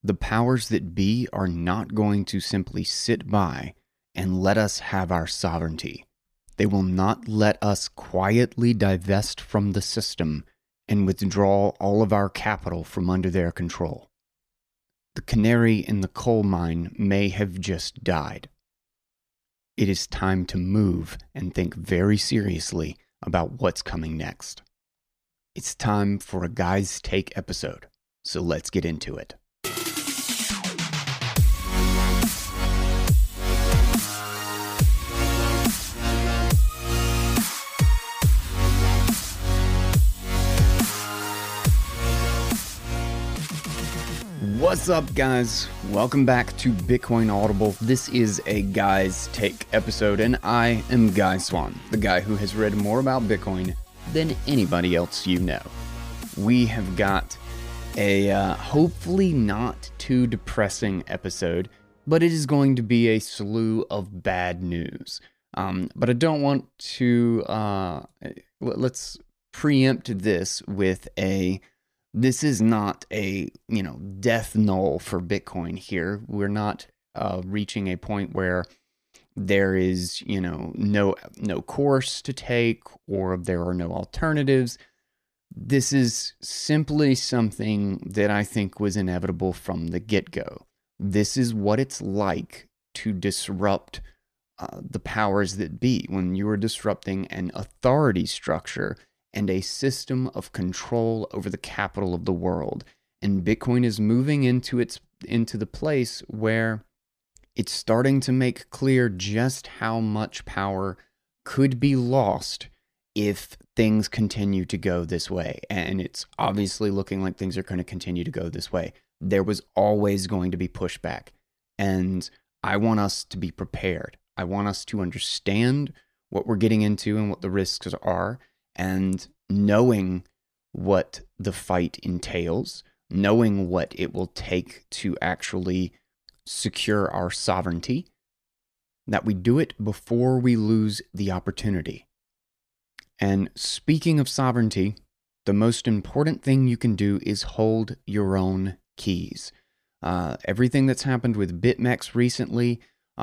The powers that be are not going to simply sit by and let us have our sovereignty. They will not let us quietly divest from the system and withdraw all of our capital from under their control. The canary in the coal mine may have just died. It is time to move and think very seriously about what's coming next. It's time for a Guy's Take episode, so let's get into it. What's up, guys? Welcome back to Bitcoin Audible. This is a Guy's Take episode, and I am Guy Swan, the guy who has read more about Bitcoin than anybody else you know. We have got a hopefully not too depressing episode, but it is going to be a slew of bad news. But I don't want to, let's preempt this with this is not a, death knell for Bitcoin here. We're not reaching a point where there is, no course to take or there are no alternatives. This is simply something that I think was inevitable from the get-go. This is what it's like to disrupt the powers that be when you are disrupting an authority structure and a system of control over the capital of the world. And Bitcoin is moving into the place where it's starting to make clear just how much power could be lost if things continue to go this way. And it's obviously looking like things are going to continue to go this way. There was always going to be pushback. And I want us to be prepared. I want us to understand what we're getting into and what the risks are. And knowing what the fight entails, knowing what it will take to actually secure our sovereignty, that we do it before we lose the opportunity. And speaking of sovereignty, the most important thing you can do is hold your own keys. Everything that's happened with BitMEX recently,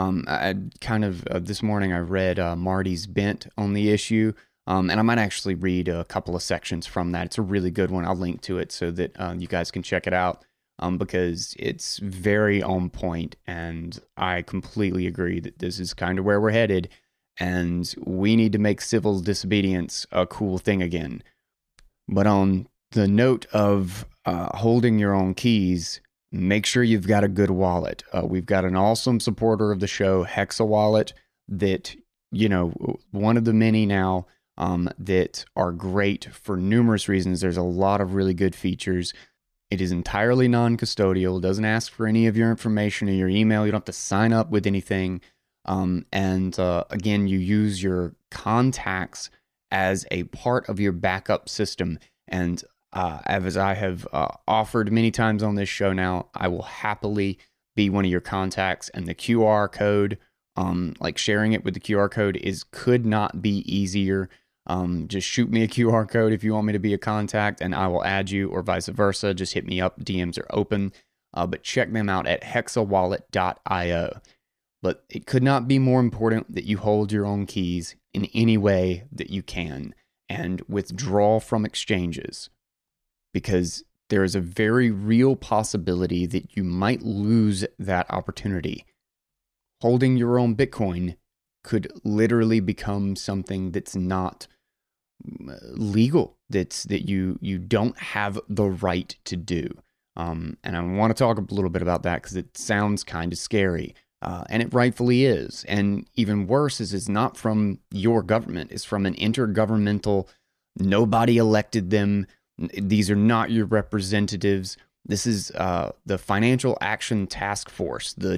this morning I read Marty's Bent on the issue. And I might actually read a couple of sections from that. It's a really good one. I'll link to it so that you guys can check it out because it's very on point. And I completely agree that this is kind of where we're headed. And we need to make civil disobedience a cool thing again. But on the note of holding your own keys, make sure you've got a good wallet. We've got an awesome supporter of the show, Hexa Wallet, that, one of the many now that are great for numerous reasons. There's a lot of really good features. It is entirely non-custodial, doesn't ask for any of your information or your email. You don't have to sign up with anything. Again, you use your contacts as a part of your backup system. And as I have offered many times on this show now, I will happily be one of your contacts. And the QR code, sharing it with the QR code could not be easier. Just shoot me a QR code if you want me to be a contact and I will add you, or vice versa. Just hit me up. DMs are open. But check them out at hexawallet.io. But it could not be more important that you hold your own keys in any way that you can and withdraw from exchanges, because there is a very real possibility that you might lose that opportunity. Holding your own Bitcoin could literally become something that's not legal, that you don't have the right to do. And I want to talk a little bit about that because it sounds kind of scary. And it rightfully is. And even worse is it's not from your government. It's from an intergovernmental, nobody elected them. These are not your representatives. This is the Financial Action Task Force, the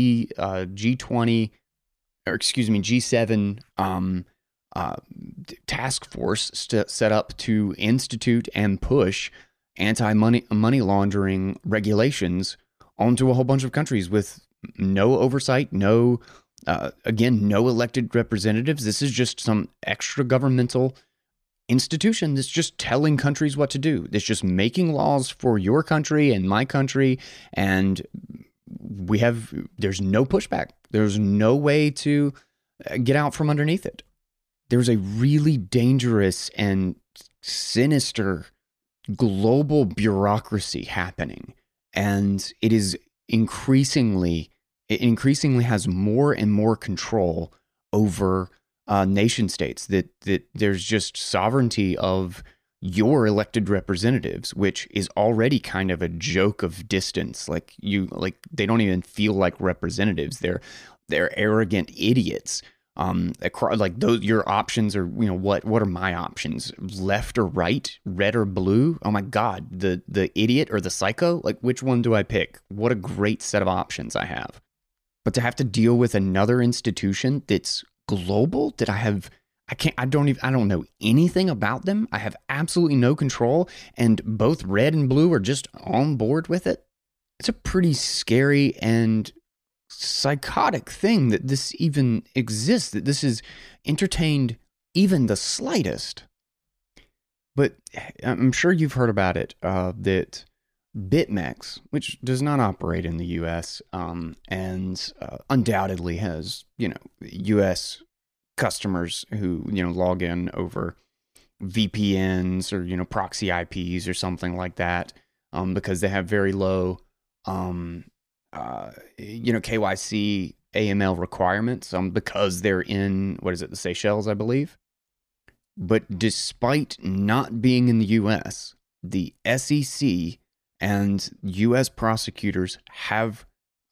G7 task force set up to institute and push anti-money laundering regulations onto a whole bunch of countries with no oversight, no elected representatives. This is just some extra governmental institution that's just telling countries what to do. It's just making laws for your country and my country. And there's no pushback. There's no way to get out from underneath it. There's a really dangerous and sinister global bureaucracy happening. And it increasingly has more and more control over nation states, that there's just sovereignty of your elected representatives, which is already kind of a joke of distance. Like they don't even feel like representatives. They're arrogant idiots. Like those, your options are, what are my options? Left or right? Red or blue? Oh my God, the idiot or the psycho? Like, which one do I pick? What a great set of options I have. But to have to deal with another institution that's global, that I don't know anything about them. I have absolutely no control, and both red and blue are just on board with it. It's a pretty scary and psychotic thing that this even exists, that this is entertained even the slightest. But I'm sure you've heard about it, that BitMEX, which does not operate in the U.S. And undoubtedly has, U.S. customers who, log in over VPNs or, proxy IPs or something like that, because they have very low, KYC AML requirements, because they're in, the Seychelles, I believe. But despite not being in the U.S., the SEC and U.S. prosecutors have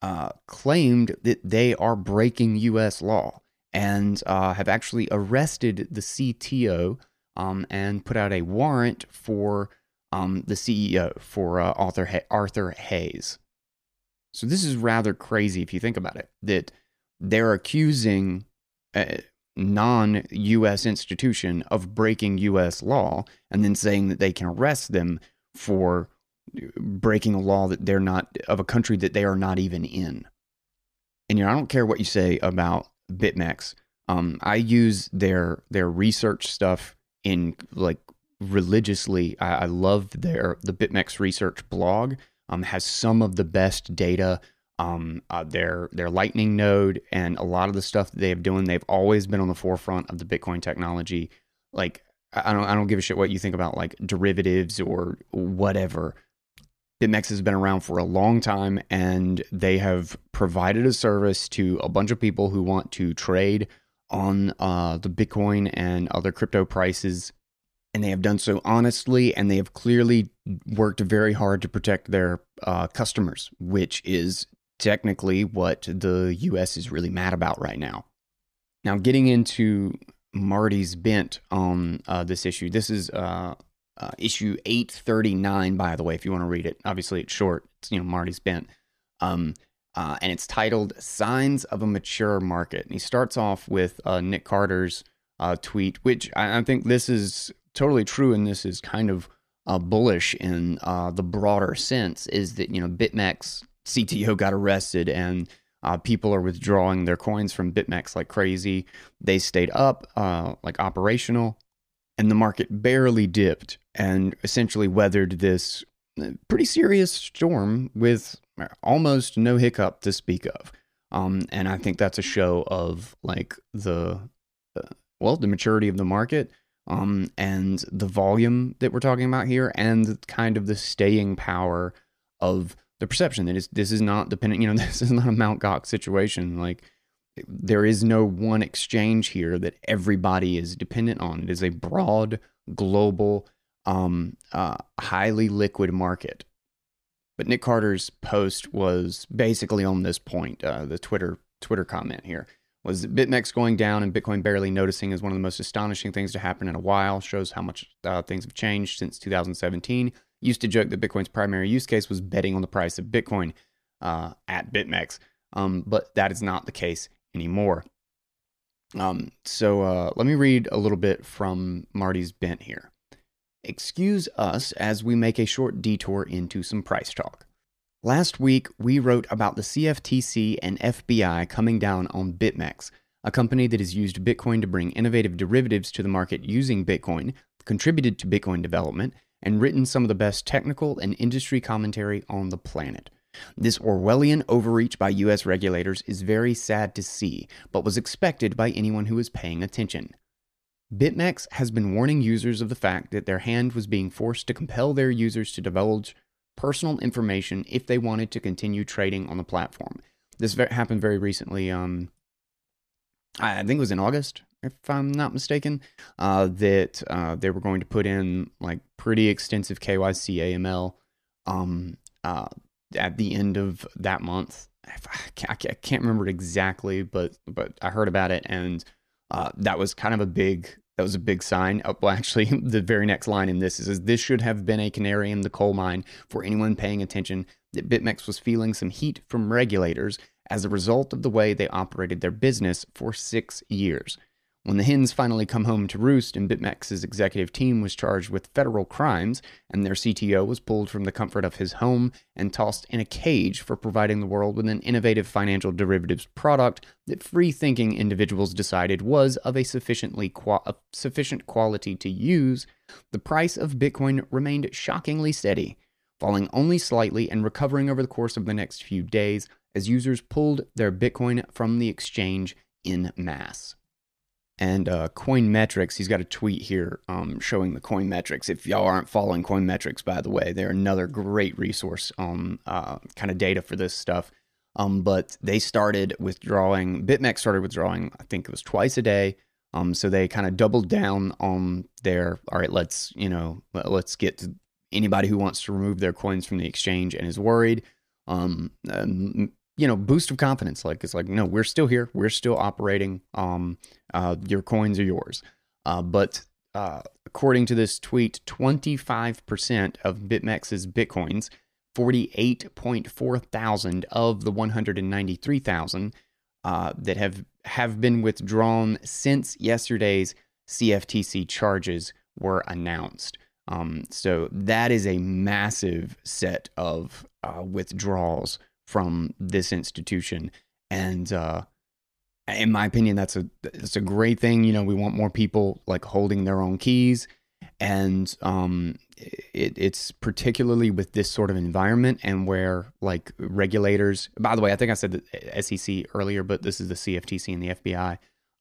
claimed that they are breaking U.S. law, and have actually arrested the CTO and put out a warrant for the CEO, for Arthur Hayes. So this is rather crazy if you think about it, that they're accusing a non-U.S. institution of breaking U.S. law, and then saying that they can arrest them for breaking a law that they're not, of a country that they are not even in. And I don't care what you say about BitMEX. I use their research stuff in religiously. I love the BitMEX research blog. Has some of the best data. Their Lightning node and a lot of the stuff that they've always been on the forefront of the Bitcoin technology. Like, I don't give a shit what you think about derivatives or whatever. BitMEX has been around for a long time, and they have provided a service to a bunch of people who want to trade on the Bitcoin and other crypto prices. And they have done so honestly, and they have clearly worked very hard to protect their customers, which is technically what the U.S. is really mad about right now. Now, getting into Marty's bent on this issue. This is issue 839, by the way, if you want to read it. Obviously, it's short. It's, Marty's bent. And it's titled Signs of a Mature Market. And he starts off with Nick Carter's tweet, which I think this is totally true, and this is kind of bullish in the broader sense, is that, BitMEX CTO got arrested, and people are withdrawing their coins from BitMEX like crazy. They stayed up, operational, and the market barely dipped and essentially weathered this pretty serious storm with almost no hiccup to speak of. And I think that's a show of the maturity of the market, and the volume that we're talking about here, and kind of the staying power of the perception that this is not dependent, this is not a Mt. Gox situation. There is no one exchange here that everybody is dependent on. It is a broad, global, highly liquid market. But Nick Carter's post was basically on this point. The Twitter comment here was BitMEX going down and Bitcoin barely noticing is one of the most astonishing things to happen in a while. Shows how much things have changed since 2017. Used to joke that Bitcoin's primary use case was betting on the price of Bitcoin at BitMEX, but that is not the case anymore. So let me read a little bit from Marty's bent here. Excuse us as we make a short detour into some price talk. Last week, we wrote about the CFTC and FBI coming down on BitMEX, a company that has used Bitcoin to bring innovative derivatives to the market using Bitcoin, contributed to Bitcoin development, and written some of the best technical and industry commentary on the planet. This Orwellian overreach by US regulators is very sad to see, but was expected by anyone who was paying attention. BitMEX has been warning users of the fact that their hand was being forced to compel their users to divulge personal information if they wanted to continue trading on the platform. This happened very recently. I think it was in August, if I'm not mistaken, that they were going to put in like pretty extensive KYC AML at the end of that month. I can't remember exactly, but I heard about it, and that was kind of a big sign. Well, actually, the very next line in this is, this should have been a canary in the coal mine for anyone paying attention that BitMEX was feeling some heat from regulators as a result of the way they operated their business for 6 years. When the hens finally come home to roost and BitMEX's executive team was charged with federal crimes and their CTO was pulled from the comfort of his home and tossed in a cage for providing the world with an innovative financial derivatives product that free-thinking individuals decided was of a sufficient quality to use, the price of Bitcoin remained shockingly steady, falling only slightly and recovering over the course of the next few days as users pulled their Bitcoin from the exchange en masse. And Coinmetrics, he's got a tweet here showing the Coinmetrics. If y'all aren't following Coinmetrics, by the way, they're another great resource on kind of data for this stuff. But they started withdrawing, BitMEX started withdrawing, I think it was twice a day. So they kind of doubled down on their, all right, let's get to anybody who wants to remove their coins from the exchange and is worried. Boost of confidence. Like, it's like, no, we're still here. We're still operating. Your coins are yours. But according to this tweet, 25% of BitMEX's Bitcoins, 48.4 thousand of the 193,000 that have been withdrawn since yesterday's CFTC charges were announced. So that is a massive set of withdrawals from this institution, and in my opinion, that's a great thing. We want more people like holding their own keys, and it's particularly with this sort of environment and where like regulators. By the way, I think I said the SEC earlier, but this is the CFTC and the FBI.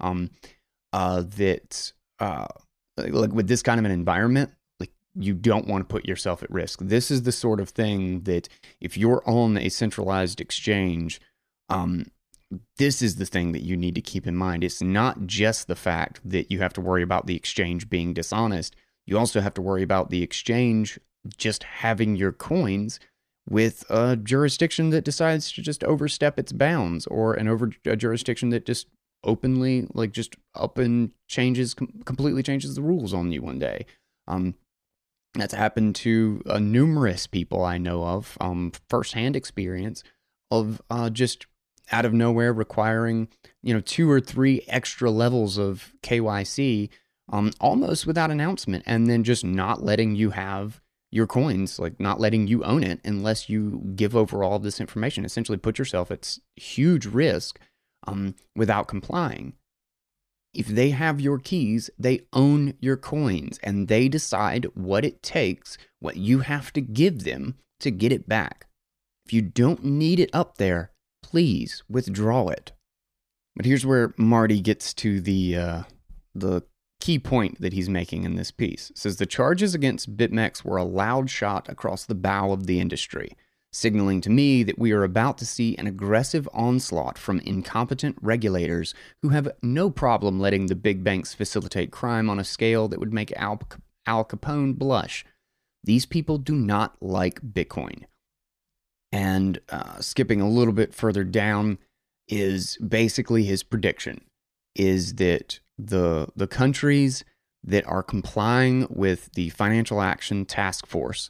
Like with this kind of an environment, you don't want to put yourself at risk. This is the sort of thing that if you're on a centralized exchange, this is the thing that you need to keep in mind. It's not just the fact that you have to worry about the exchange being dishonest. You also have to worry about the exchange just having your coins with a jurisdiction that decides to just overstep its bounds, or a jurisdiction that just openly, just up and completely changes the rules on you one day. That's happened to numerous people I know of, firsthand experience of just out of nowhere requiring, 2 or 3 extra levels of KYC, almost without announcement, and then just not letting you have your coins, not letting you own it unless you give over all of this information. Essentially put yourself at huge risk without complying. If they have your keys, they own your coins, and they decide what it takes, what you have to give them to get it back. If you don't need it up there, please withdraw it. But here's where Marty gets to the key point that he's making in this piece. It says the charges against BitMEX were a loud shot across the bow of the industry, signaling to me that we are about to see an aggressive onslaught from incompetent regulators who have no problem letting the big banks facilitate crime on a scale that would make Al Capone blush. These people do not like Bitcoin. And skipping a little bit further down is basically his prediction, is that the countries that are complying with the Financial Action Task Force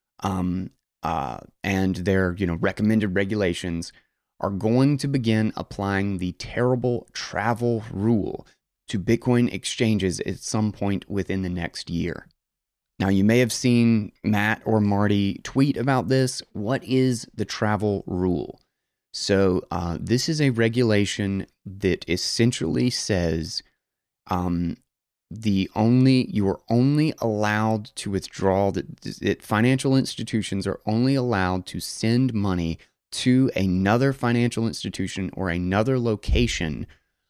and their recommended regulations are going to begin applying the terrible travel rule to Bitcoin exchanges at some point within the next year. Now, you may have seen Matt or Marty tweet about this. What is the travel rule? So this is a regulation that essentially says you are only allowed to withdraw that financial institutions are only allowed to send money to another financial institution or another location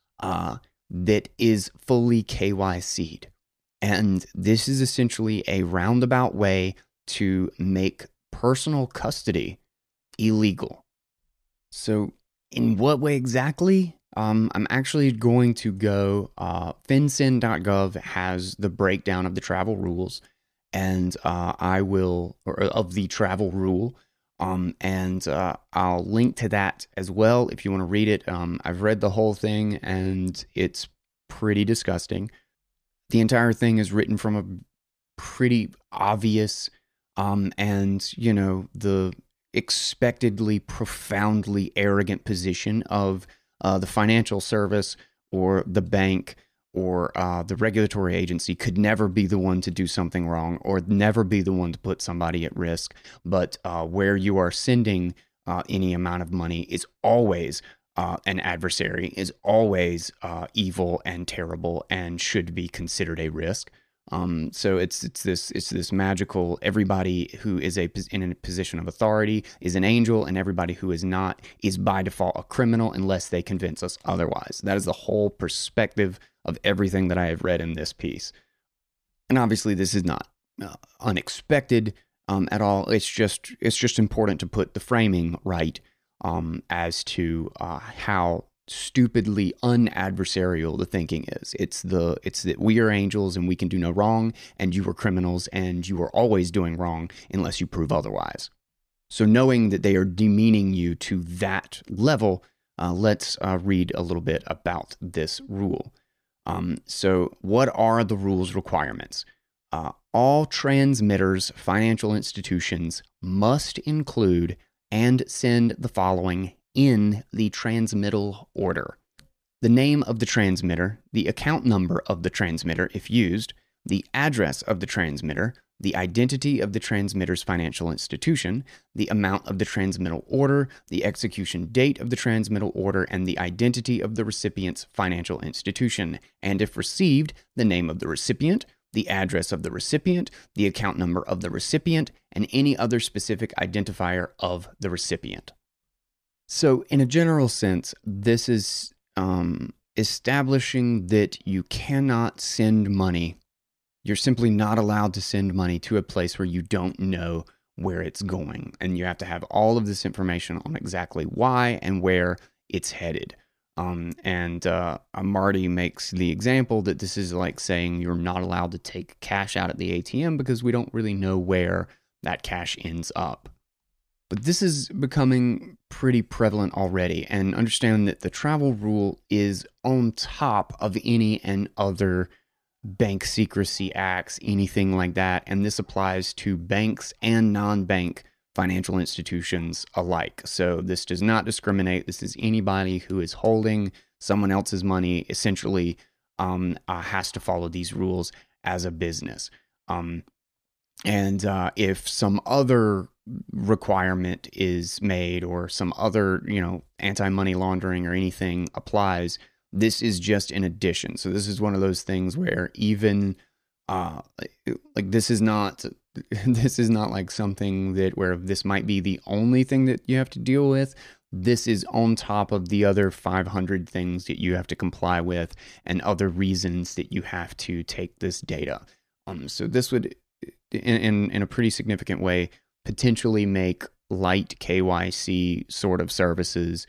that is fully KYC'd. And this is essentially a roundabout way to make personal custody illegal. So, in what way exactly? I'm actually going to go. FinCEN.gov has the breakdown of the travel rules, and of the travel rule. And I'll link to that as well if you want to read it. I've read the whole thing, and it's pretty disgusting. The entire thing is written from a pretty obvious, and the expectedly profoundly arrogant position of the financial service or the bank or the regulatory agency could never be the one to do something wrong or never be the one to put somebody at risk. But where you are sending any amount of money is always an adversary, is always evil and terrible and should be considered a risk. So it's this magical, everybody who is in a position of authority is an angel, and everybody who is not is by default a criminal unless they convince us otherwise. That is the whole perspective of everything that I have read in this piece. And obviously this is not unexpected at all. It's just important to put the framing right as to how stupidly unadversarial the thinking is. It's that we are angels and we can do no wrong, and you are criminals and you are always doing wrong unless you prove otherwise. So knowing that they are demeaning you to that level, let's read a little bit about this rule. So what are the rules requirements? All transmitters, financial institutions must include and send the following in the transmittal order: the name of the transmitter, the account number of the transmitter if used, the address of the transmitter, the identity of the transmitter's financial institution, the amount of the transmittal order, the execution date of the transmittal order, and the identity of the recipient's financial institution, and if received, the name of the recipient, the address of the recipient, the account number of the recipient, and any other specific identifier of the recipient. So, in a general sense, this is establishing that you cannot send money. You're simply not allowed to send money to a place where you don't know where it's going. And you have to have all of this information on exactly why and where it's headed. Marty makes the example that this is like saying you're not allowed to take cash out at the ATM because we don't really know where that cash ends up. But this is becoming pretty prevalent already, and understand that the travel rule is on top of any and other bank secrecy acts, anything like that, and this applies to banks and non-bank financial institutions alike. So this does not discriminate. This is anybody who is holding someone else's money essentially has to follow these rules as a business. If some other requirement is made or some other, anti-money laundering or anything applies, this is just an addition. So this is one of those things where even this is not like something where this might be the only thing that you have to deal with. This is on top of the other 500 things that you have to comply with and other reasons that you have to take this data. So this would, in a pretty significant way, potentially make light KYC sort of services.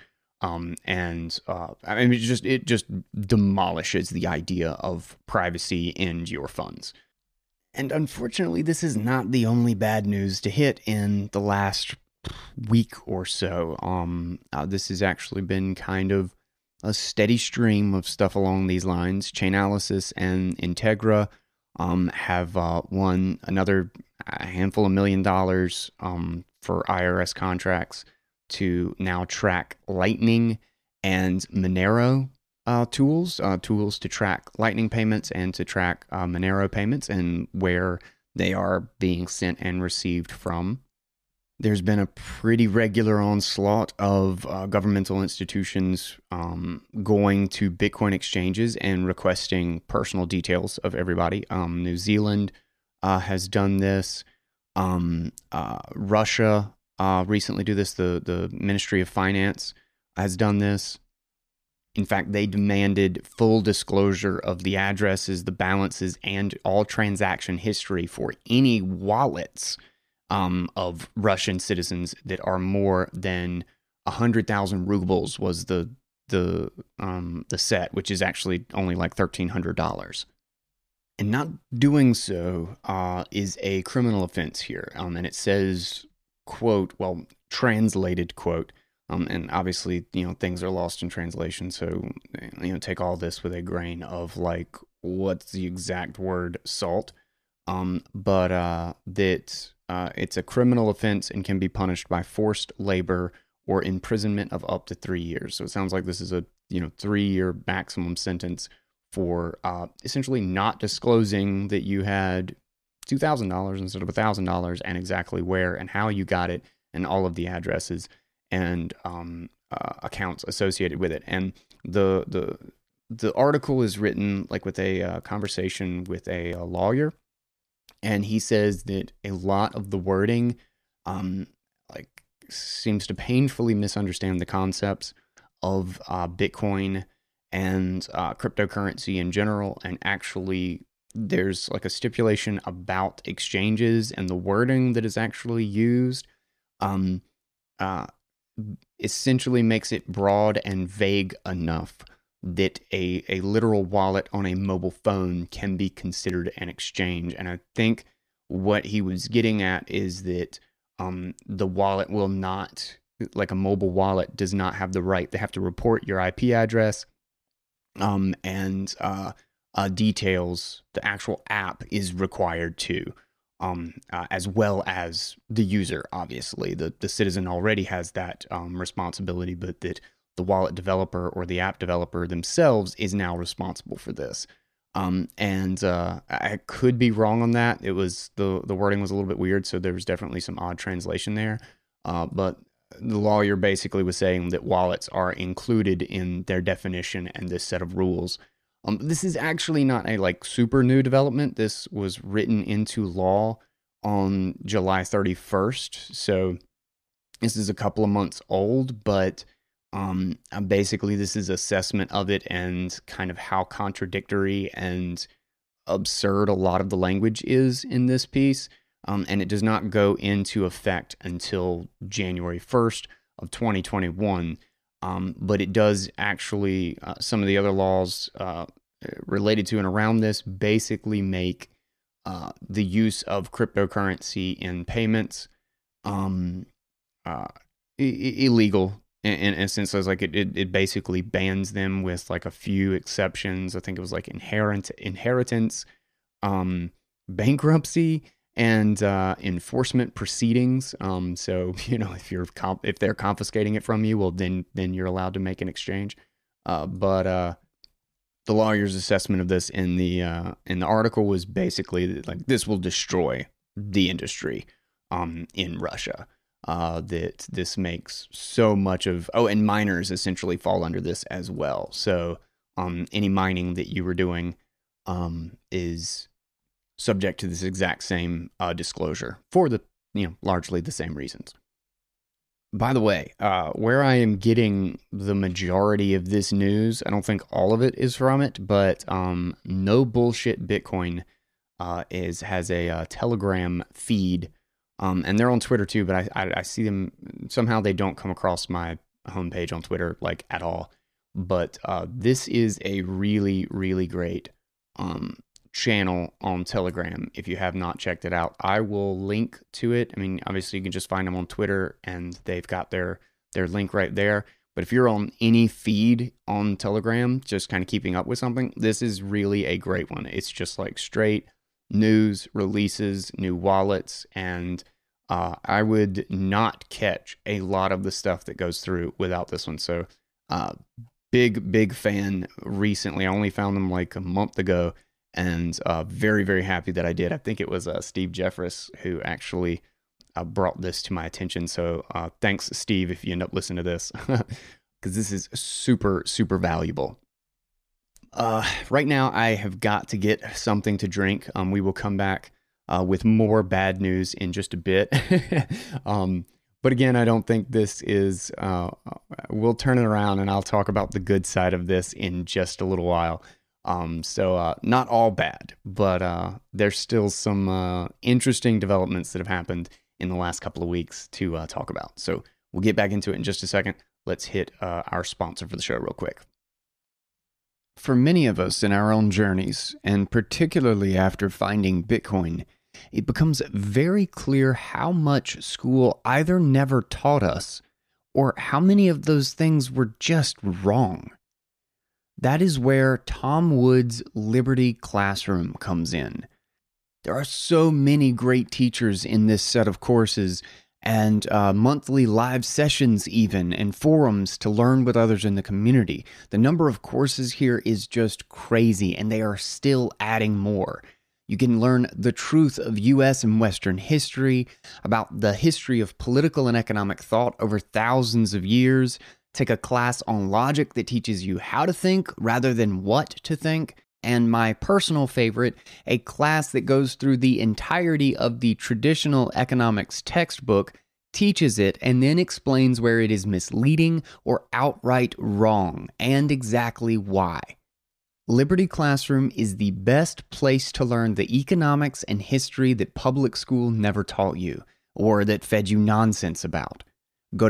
It just demolishes the idea of privacy and your funds. And unfortunately, this is not the only bad news to hit in the last week or so. This has actually been kind of a steady stream of stuff along these lines. Chainalysis and Integra have won another handful of $1 million for IRS contracts to now track Lightning and Monero tools to track Lightning payments and to track Monero payments and where they are being sent and received from. There's been a pretty regular onslaught of governmental institutions going to Bitcoin exchanges and requesting personal details of everybody. New Zealand has done this. Russia recently did this. The Ministry of Finance has done this. In fact, they demanded full disclosure of the addresses, the balances, and all transaction history for any wallets of Russian citizens that are more than 100,000 rubles was the set, which is actually only like $1,300. And not doing so is a criminal offense here. And it says, quote, well, translated quote, and obviously, things are lost in translation. So, take all this with a grain of like, what's the exact word? Salt. But that it's a criminal offense and can be punished by forced labor or imprisonment of up to 3 years. So it sounds like this is a 3-year maximum sentence for essentially not disclosing that you had $2,000 instead of $1,000 and exactly where and how you got it and all of the addresses and accounts associated with it. And the article is written like with a conversation with a lawyer, and he says that a lot of the wording like seems to painfully misunderstand the concepts of Bitcoin and cryptocurrency in general, and actually there's like a stipulation about exchanges and the wording that is actually used essentially makes it broad and vague enough that a literal wallet on a mobile phone can be considered an exchange. And I think what he was getting at is that the wallet will not, like a mobile wallet, does not have the right. They have to report your IP address and details. The actual app is required to. As well as the user, obviously. The citizen already has that responsibility, but that the wallet developer or the app developer themselves is now responsible for this. And I could be wrong on that. It was the wording was a little bit weird, so there was definitely some odd translation there. But the lawyer basically was saying that wallets are included in their definition and this set of rules. This is actually not a like super new development. This was written into law on July 31st. So this is a couple of months old, but basically this is assessment of it and kind of how contradictory and absurd a lot of the language is in this piece. And it does not go into effect until January 1st of 2021. But it does actually, some of the other laws related to and around this basically make the use of cryptocurrency in payments illegal in a sense. So it's like it basically bans them with like a few exceptions. I think it was like inheritance, bankruptcy, and enforcement proceedings. So if they're confiscating it from you, well then you're allowed to make an exchange. But the lawyer's assessment of this in the article was basically like this will destroy the industry in Russia. That this makes so much of and miners essentially fall under this as well. So any mining that you were doing is subject to this exact same disclosure for the largely the same reasons. By the way, where I am getting the majority of this news, I don't think all of it is from it, but No Bullshit Bitcoin has a Telegram feed, and they're on Twitter too. But I see them somehow. They don't come across my homepage on Twitter like at all. But this is a really, really great channel on Telegram. If you have not checked it out, I will link to it. I mean, obviously you can just find them on Twitter and they've got their link right there. But if you're on any feed on Telegram, just kind of keeping up with something, this is really a great one. It's just like straight news, releases, new wallets, and I would not catch a lot of the stuff that goes through without this one. So big fan recently. I only found them like a month ago, and very, very happy that I did. I think it was Steve Jeffress who actually brought this to my attention. So thanks, Steve, if you end up listening to this, because this is super, super valuable. Right now, I have got to get something to drink. We will come back with more bad news in just a bit. But again, I don't think this is, we'll turn it around and I'll talk about the good side of this in just a little while. So not all bad, but there's still some interesting developments that have happened in the last couple of weeks to talk about. So we'll get back into it in just a second. Let's hit our sponsor for the show real quick. For many of us in our own journeys, and particularly after finding Bitcoin, it becomes very clear how much school either never taught us or how many of those things were just wrong. That is where Tom Wood's Liberty Classroom comes in. There are so many great teachers in this set of courses, and monthly live sessions even, and forums to learn with others in the community. The number of courses here is just crazy, and they are still adding more. You can learn the truth of U.S. and Western history, about the history of political and economic thought over thousands of years, take a class on logic that teaches you how to think rather than what to think, and my personal favorite, a class that goes through the entirety of the traditional economics textbook, teaches it, and then explains where it is misleading or outright wrong, and exactly why. Liberty Classroom is the best place to learn the economics and history that public school never taught you, or that fed you nonsense about. Go to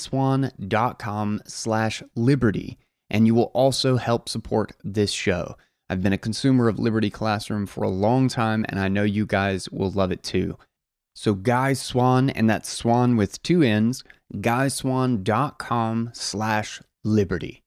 guyswan.com/liberty, and you will also help support this show. I've been a consumer of Liberty Classroom for a long time, and I know you guys will love it too. So Guy Swan, and that's Swan with 2 N's, guyswan.com/liberty.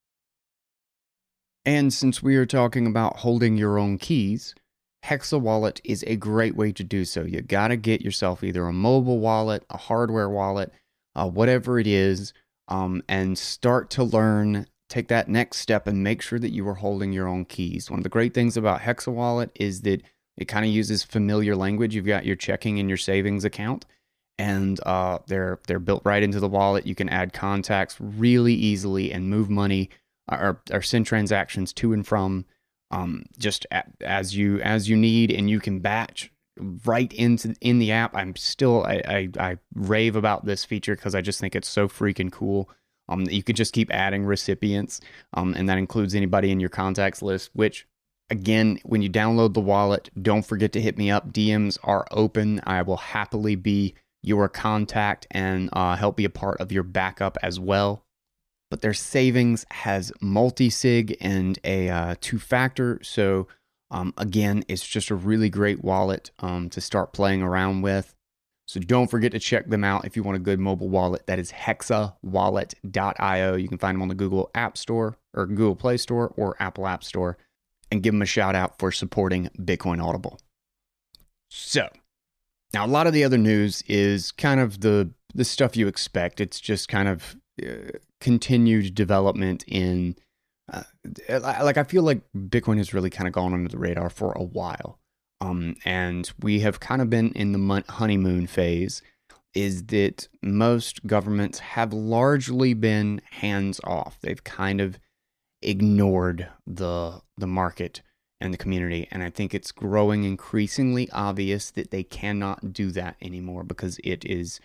And since we are talking about holding your own keys, Hexa Wallet is a great way to do so. You gotta get yourself either a mobile wallet, a hardware wallet, whatever it is, and start to learn. Take that next step and make sure that you are holding your own keys. One of the great things about Hexa Wallet is that it kind of uses familiar language. You've got your checking and your savings account, and they're built right into the wallet. You can add contacts really easily and move money or send transactions to and from just as you need, and you can batch right in the app. I rave about this feature because I just think it's so freaking cool. You could just keep adding recipients, and that includes anybody in your contacts list, which, again, when you download the wallet, don't forget to hit me up. DMs are open. I will happily be your contact and help be a part of your backup as well. But their savings has multi-sig and a two-factor, so again, it's just a really great wallet to start playing around with. So don't forget to check them out if you want a good mobile wallet. That is hexawallet.io. You can find them on the Google App Store or Google Play Store or Apple App Store, and give them a shout out for supporting Bitcoin Audible. So now a lot of the other news is kind of the stuff you expect. It's just kind of continued development in I feel like Bitcoin has really kind of gone under the radar for a while. And we have kind of been in the honeymoon phase, is that most governments have largely been hands off. They've kind of ignored the market and the community. And I think it's growing increasingly obvious that they cannot do that anymore, because it's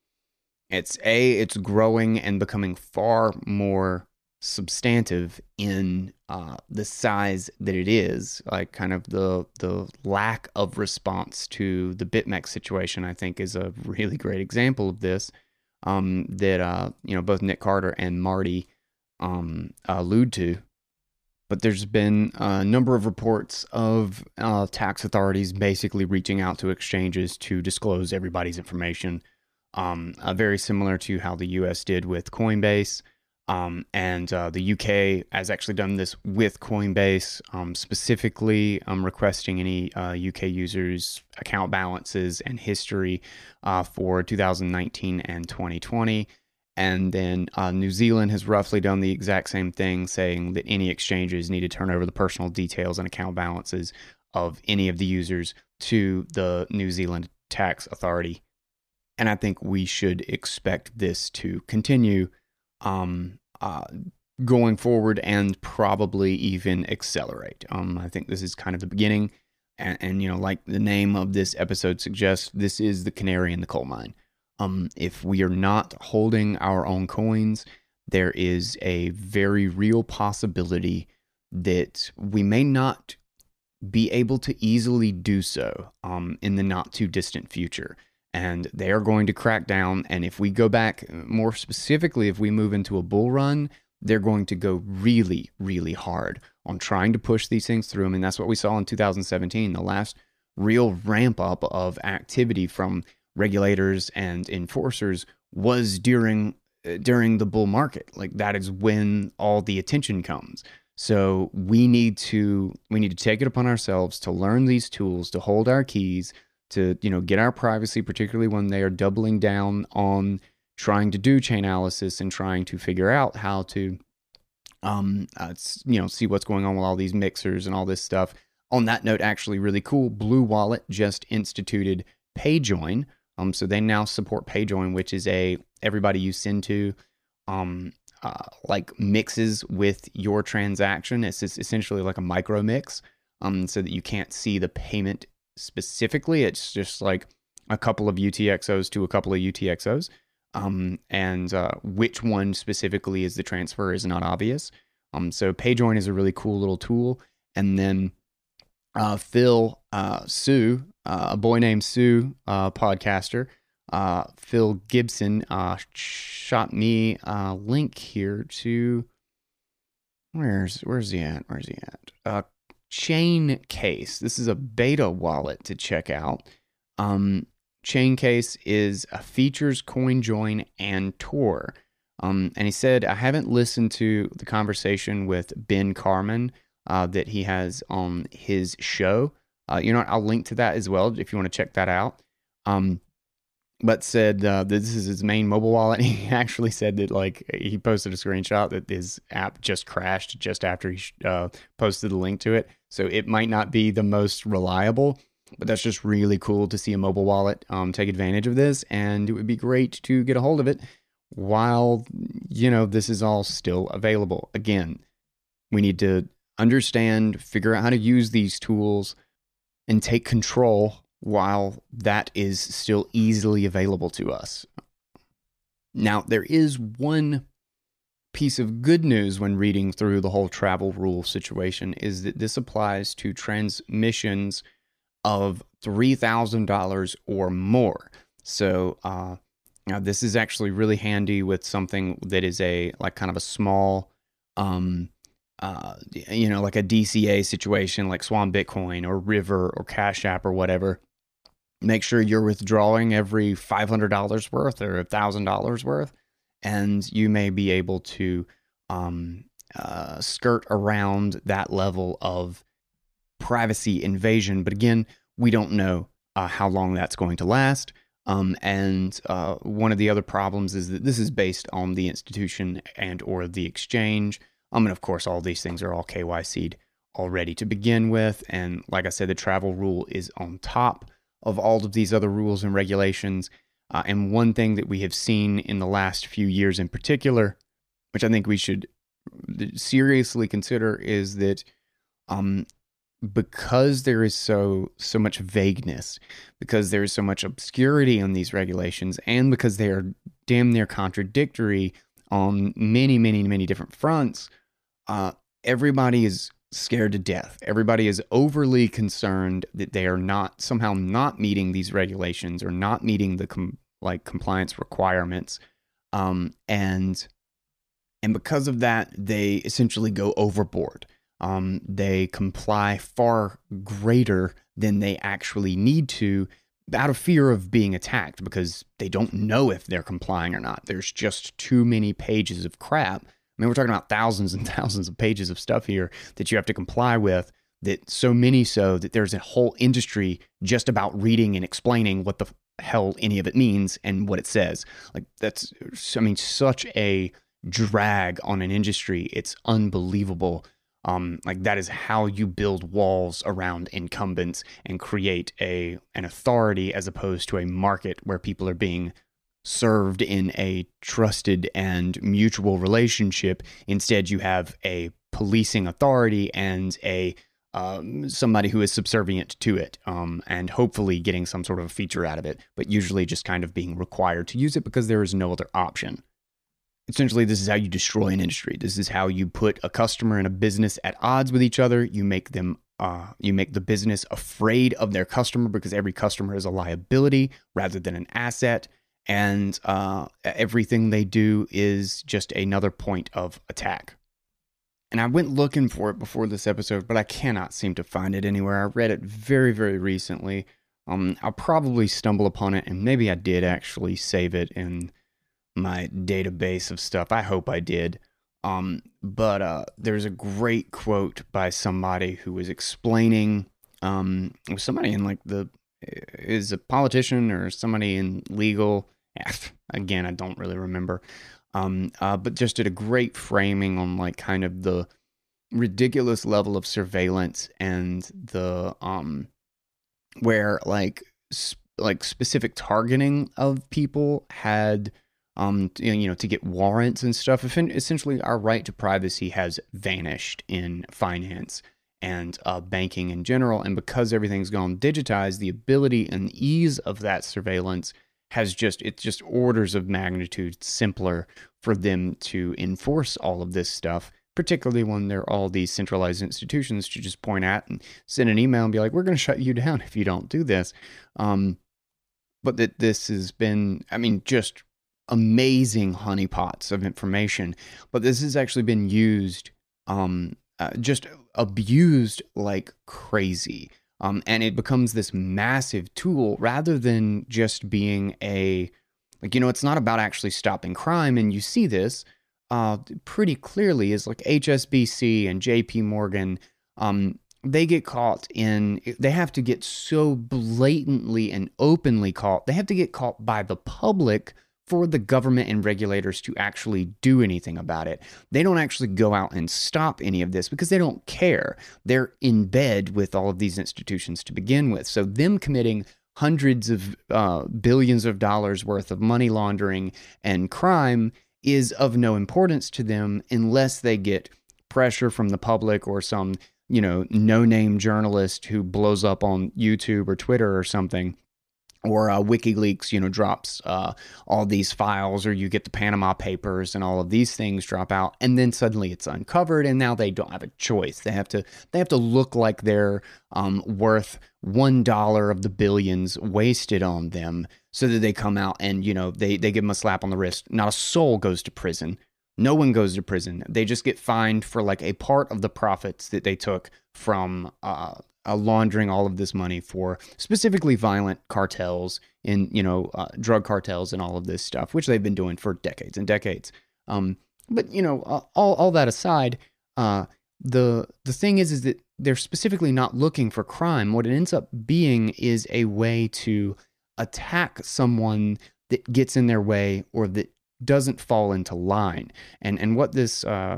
growing and becoming far more substantive in the size that it is. Like, kind of the lack of response to the BitMEX situation, I think, is a really great example of this, that both Nick Carter and Marty allude to. But there's been a number of reports of tax authorities basically reaching out to exchanges to disclose everybody's information, very similar to how the US did with Coinbase. And the UK has actually done this with Coinbase, specifically requesting any UK users' account balances and history for 2019 and 2020. And then New Zealand has roughly done the exact same thing, saying that any exchanges need to turn over the personal details and account balances of any of the users to the New Zealand tax authority. And I think we should expect this to continue um, going forward and probably even accelerate. I think this is kind of the beginning. And, like the name of this episode suggests, this is the canary in the coal mine. If we are not holding our own coins, there is a very real possibility that we may not be able to easily do so in the not too distant future. And they are going to crack down. And if we go back, more specifically, if we move into a bull run, they're going to go really, really hard on trying to push these things through. I mean, that's what we saw in 2017, the last real ramp up of activity from regulators and enforcers was during the bull market. Like, that is when all the attention comes. So we need to take it upon ourselves to learn these tools, to hold our keys, to get our privacy, particularly when they are doubling down on trying to do Chainalysis and trying to figure out how to see what's going on with all these mixers and all this stuff. On that note, actually really cool, Blue Wallet just instituted PayJoin. So they now support PayJoin, which is everybody you send to like mixes with your transaction. It's essentially like a micro mix, so that you can't see the payment specifically. It's just like a couple of UTXOs to a couple of UTXOs. And which one specifically is the transfer is not obvious. So PayJoin is a really cool little tool. And then Phil Sue, a boy named Sue, podcaster, Phil Gibson, shot me a link here to where's he at? Chaincase. This is a beta wallet to check out. Chaincase features CoinJoin and Tor. And he said, I haven't listened to the conversation with Ben Carman that he has on his show. I'll link to that as well if you want to check that out. But said that this is his main mobile wallet. He actually said that, like, he posted a screenshot that his app just crashed just after he posted the link to it. So it might not be the most reliable, but that's just really cool to see a mobile wallet take advantage of this. And it would be great to get a hold of it while, this is all still available. Again, we need to understand, figure out how to use these tools and take control while that is still easily available to us. Now, there is one piece of good news when reading through the whole travel rule situation, is that this applies to transmissions of $3,000 or more. So now this is actually really handy with something that is kind of a small, like a DCA situation, like Swan Bitcoin or River or Cash App or whatever. Make sure you're withdrawing every $500 worth or $1,000 worth, and you may be able to skirt around that level of privacy invasion. But again, we don't know how long that's going to last. And one of the other problems is that this is based on the institution and or the exchange. And of course, all these things are all KYC'd already to begin with. And like I said, the travel rule is on top of all of these other rules and regulations. And one thing that we have seen in the last few years in particular, which I think we should seriously consider, is that because there is so much vagueness, because there is so much obscurity on these regulations, and because they are damn near contradictory on many, many, many different fronts, everybody is scared to death. Everybody is overly concerned that they are somehow not meeting these regulations or not meeting the compliance requirements, and because of that, they essentially go overboard. They comply far greater than they actually need to, out of fear of being attacked, because they don't know if they're complying or not. There's just too many pages of crap. I mean, we're talking about thousands and thousands of pages of stuff here that you have to comply with, that so many so that there's a whole industry just about reading and explaining what the hell any of it means and what it says. Like, that's, I mean, such a drag on an industry. It's unbelievable. Like that is how you build walls around incumbents and create an authority as opposed to a market where people are being served in a trusted and mutual relationship. Instead, you have a policing authority and a somebody who is subservient to it, and hopefully getting some sort of a feature out of it, but usually just kind of being required to use it because there is no other option. Essentially, this is how you destroy an industry. This is how you put a customer and a business at odds with each other. You make the business afraid of their customer because every customer is a liability rather than an asset. And everything they do is just another point of attack. And I went looking for it before this episode, but I cannot seem to find it anywhere. I read it very, very recently. I'll probably stumble upon it, and maybe I did actually save it in my database of stuff. I hope I did. But there's a great quote by somebody who was explaining, somebody in like is a politician or somebody in legal. Again, I don't really remember. But just did a great framing on like kind of the ridiculous level of surveillance and the where like specific targeting of people had to get warrants and stuff. Essentially, our right to privacy has vanished in finance and banking in general, and because everything's gone digitized, the ability and ease of that surveillance it's just orders of magnitude simpler for them to enforce all of this stuff, particularly when there are all these centralized institutions to just point at and send an email and be like, we're going to shut you down if you don't do this. But that this has been, just amazing honeypots of information. But this has actually been used, just abused like crazy. And it becomes this massive tool rather than just being it's not about actually stopping crime. And you see this pretty clearly is like HSBC and JP Morgan. They get caught they have to get so blatantly and openly caught. They have to get caught by the public for the government and regulators to actually do anything about it. They don't actually go out and stop any of this because they don't care. They're in bed with all of these institutions to begin with. So them committing hundreds of billions of dollars worth of money laundering and crime is of no importance to them unless they get pressure from the public or some, no-name journalist who blows up on YouTube or Twitter or something. Or WikiLeaks, drops all these files, or you get the Panama Papers and all of these things drop out, and then suddenly it's uncovered, and now they don't have a choice. They have to look like they're worth $1 of the billions wasted on them, so that they come out and they give them a slap on the wrist. Not a soul goes to prison. No one goes to prison. They just get fined for like a part of the profits that they took from laundering all of this money for specifically violent cartels in, drug cartels and all of this stuff, which they've been doing for decades and decades. But all that aside, the thing is that they're specifically not looking for crime. What it ends up being is a way to attack someone that gets in their way or that doesn't fall into line. And what this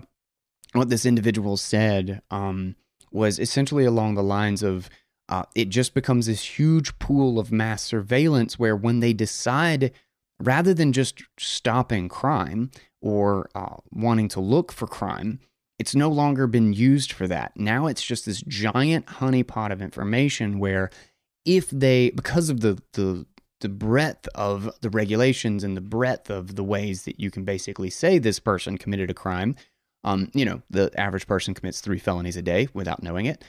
individual said, was essentially along the lines of it just becomes this huge pool of mass surveillance where when they decide, rather than just stopping crime or wanting to look for crime, it's no longer been used for that. Now it's just this giant honeypot of information where because of the breadth of the regulations and the breadth of the ways that you can basically say this person committed a crime, the average person commits 3 felonies a day without knowing it,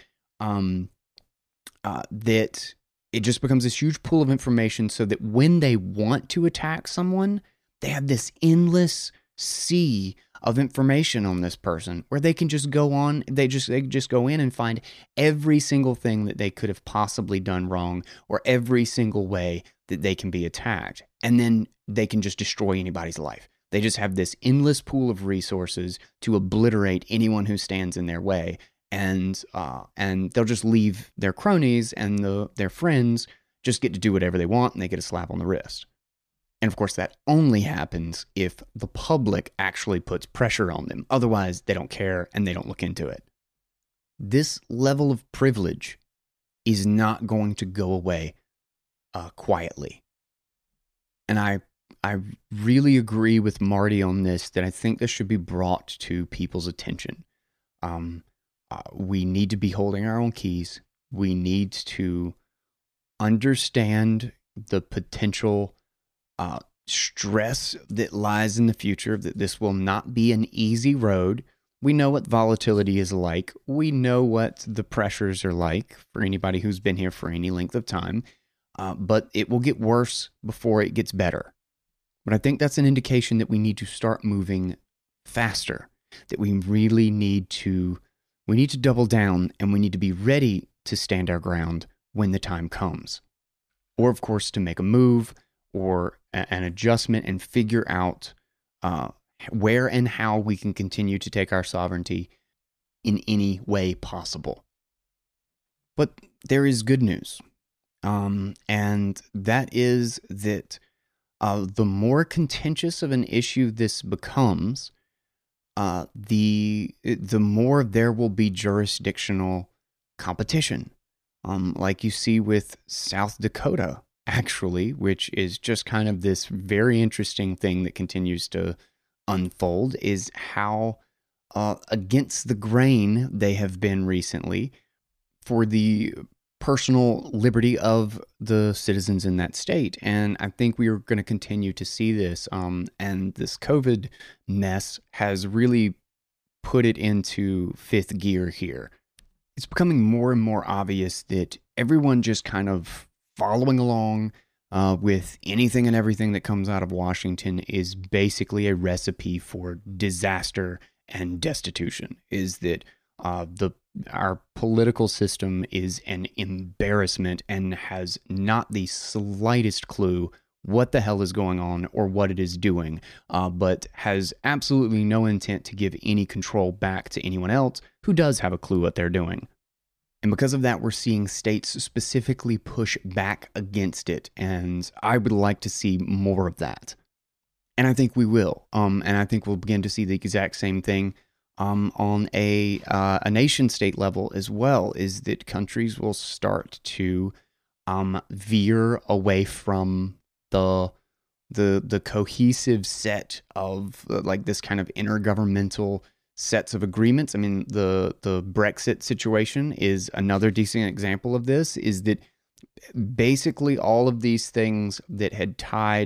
that it just becomes this huge pool of information so that when they want to attack someone, they have this endless sea of information on this person where they can just go on, they just go in and find every single thing that they could have possibly done wrong or every single way that they can be attacked. And then they can just destroy anybody's life. They just have this endless pool of resources to obliterate anyone who stands in their way, and they'll just leave their cronies and their friends just get to do whatever they want, and they get a slap on the wrist. And of course, that only happens if the public actually puts pressure on them. Otherwise, they don't care and they don't look into it. this level of privilege is not going to go away quietly. And I really agree with Marty on this, that I think this should be brought to people's attention. We need to be holding our own keys. We need to understand the potential stress that lies in the future, that this will not be an easy road. We know what volatility is like. We know what the pressures are like for anybody who's been here for any length of time. But it will get worse before it gets better. But I think that's an indication that we need to start moving faster, that we really need to double down, and we need to be ready to stand our ground when the time comes. Or, of course, to make a move or an adjustment and figure out where and how we can continue to take our sovereignty in any way possible. But there is good news. And that is that the more contentious of an issue this becomes, the more there will be jurisdictional competition. Like you see with South Dakota, actually, which is just kind of this very interesting thing that continues to unfold, is how against the grain they have been recently for the personal liberty of the citizens in that state. And I think we are going to continue to see this. And this COVID mess has really put it into fifth gear here. It's becoming more and more obvious that everyone just kind of following along with anything and everything that comes out of Washington is basically a recipe for disaster and destitution. Is that our political system is an embarrassment and has not the slightest clue what the hell is going on or what it is doing, but has absolutely no intent to give any control back to anyone else who does have a clue what they're doing. And because of that, we're seeing states specifically push back against it, and I would like to see more of that. And I think we will, and I think we'll begin to see the exact same thing on a nation-state level as well, is that countries will start to veer away from the cohesive set of like this kind of intergovernmental sets of agreements. I mean, the Brexit situation is another decent example of this, is that basically all of these things that had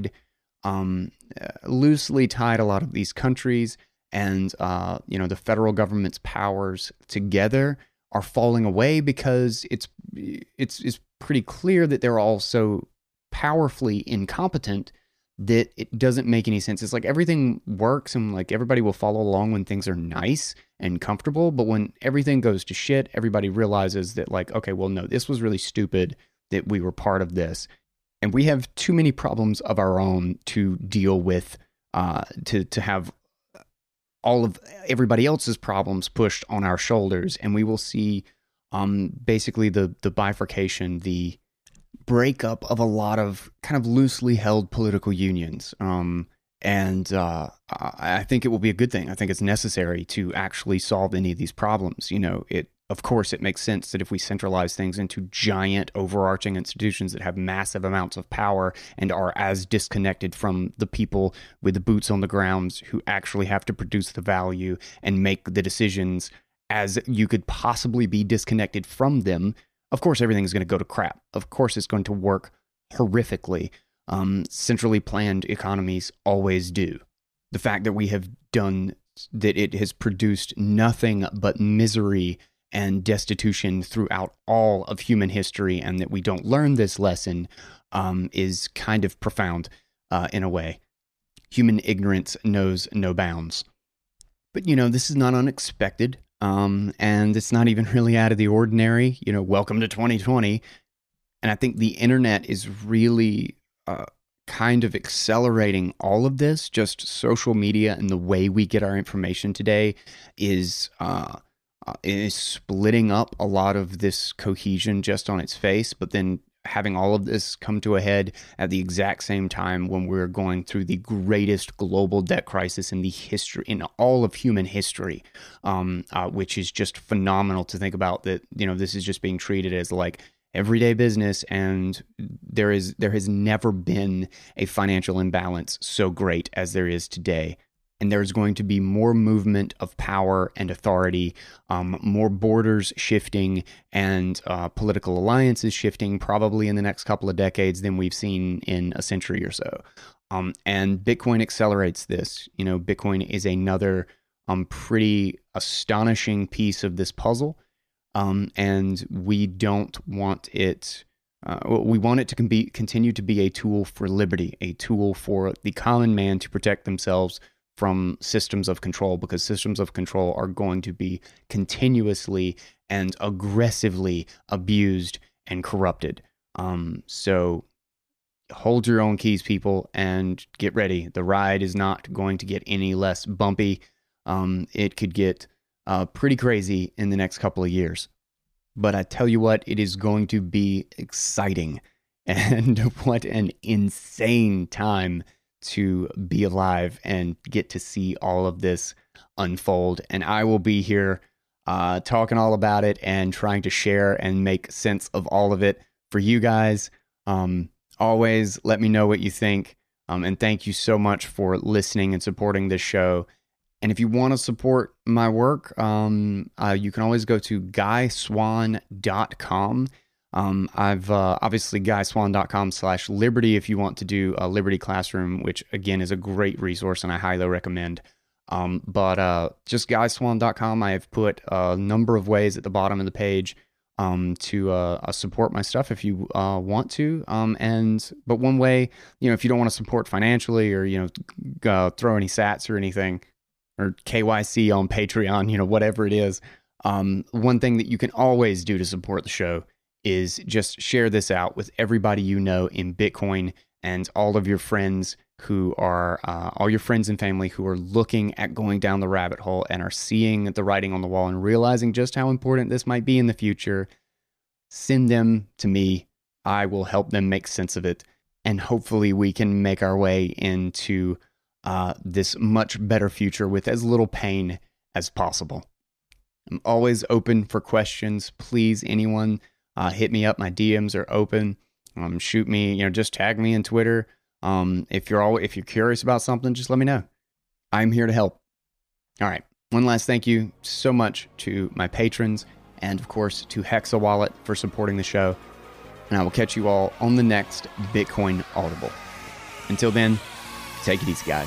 loosely tied a lot of these countries and the federal government's powers together are falling away, because it's pretty clear that they're all so powerfully incompetent that it doesn't make any sense. It's like everything works and like everybody will follow along when things are nice and comfortable, but when everything goes to shit, everybody realizes that like, okay, well, no, this was really stupid that we were part of this, and we have too many problems of our own to deal with, to have all of everybody else's problems pushed on our shoulders. And we will see basically the bifurcation, the breakup of a lot of kind of loosely held political unions. And I think it will be a good thing. I think it's necessary to actually solve any of these problems. Of course, it makes sense that if we centralize things into giant overarching institutions that have massive amounts of power and are as disconnected from the people with the boots on the ground who actually have to produce the value and make the decisions as you could possibly be disconnected from them, of course, everything's going to go to crap. Of course, it's going to work horrifically. Centrally planned economies always do. The fact that we have done that, it has produced nothing but misery and destitution throughout all of human history, and that we don't learn this lesson is kind of profound in a way. Human ignorance knows no bounds. But, this is not unexpected, and it's not even really out of the ordinary. Welcome to 2020. And I think the internet is really kind of accelerating all of this. Just social media and the way we get our information today is splitting up a lot of this cohesion just on its face. But then having all of this come to a head at the exact same time when we're going through the greatest global debt crisis in all of human history, which is just phenomenal to think about. That this is just being treated as like everyday business, and there has never been a financial imbalance so great as there is today. And there's going to be more movement of power and authority, more borders shifting, and political alliances shifting probably in the next couple of decades than we've seen in a century or so. And Bitcoin accelerates this. Bitcoin is another pretty astonishing piece of this puzzle. And we don't want it. We want it to continue to be a tool for liberty, a tool for the common man to protect themselves from systems of control, because systems of control are going to be continuously and aggressively abused and corrupted. So hold your own keys, people, and get ready. The ride is not going to get any less bumpy. It could get pretty crazy in the next couple of years. But I tell you what, it is going to be exciting. And what an insane time to be alive and get to see all of this unfold. And I will be here talking all about it and trying to share and make sense of all of it for you guys. Always let me know what you think. And thank you so much for listening and supporting this show. And if you want to support my work, you can always go to GuySwan.com. I've obviously GuySwan.com/liberty if you want to do a Liberty Classroom, which again is a great resource and I highly recommend. But just GuySwan.com. I have put a number of ways at the bottom of the page to support my stuff if you want to. But one way, if you don't want to support financially or throw any sats or anything, or KYC on Patreon, whatever it is, one thing that you can always do to support the show is just share this out with everybody you know in Bitcoin, and all of your friends who are, all your friends and family who are looking at going down the rabbit hole and are seeing the writing on the wall and realizing just how important this might be in the future. Send them to me. I will help them make sense of it. And hopefully we can make our way into this much better future with as little pain as possible. I'm always open for questions. Please, anyone, hit me up. My DMs are open. Shoot me, just tag me in Twitter. If you're curious about something, just let me know. I'm here to help. All right. One last thank you so much to my patrons, and of course to Hexa Wallet for supporting the show. And I will catch you all on the next Bitcoin Audible. Until then, take it easy, guys.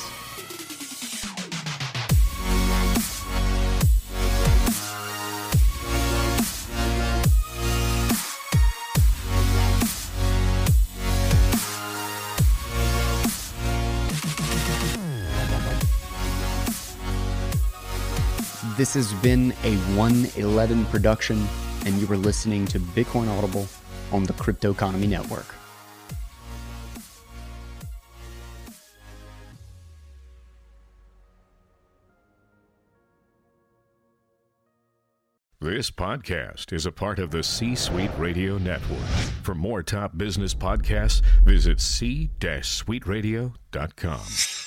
This has been a 111 production, and you were listening to Bitcoin Audible on the Crypto Economy Network. This podcast is a part of the C-Suite Radio Network. For more top business podcasts, visit c-suiteradio.com.